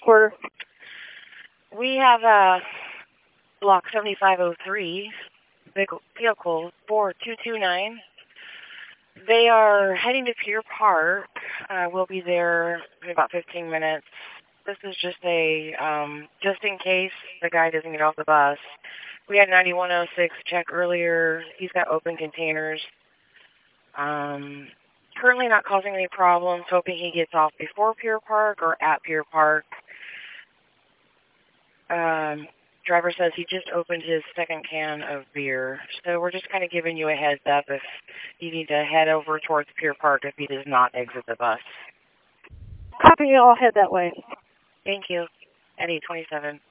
transporter? We have block 7503, vehicle 4229. They are heading to Pier Park. We'll be there in about 15 minutes. This is just just in case the guy doesn't get off the bus. We had 9106 check earlier. He's got open containers. Currently not causing any problems. Hoping he gets off before Pier Park or at Pier Park. Driver says he just opened his second can of beer. So we're just kind of giving you a heads up if you need to head over towards Pier Park if he does not exit the bus. Copy, I'll head that way. Thank you. Eddie 27.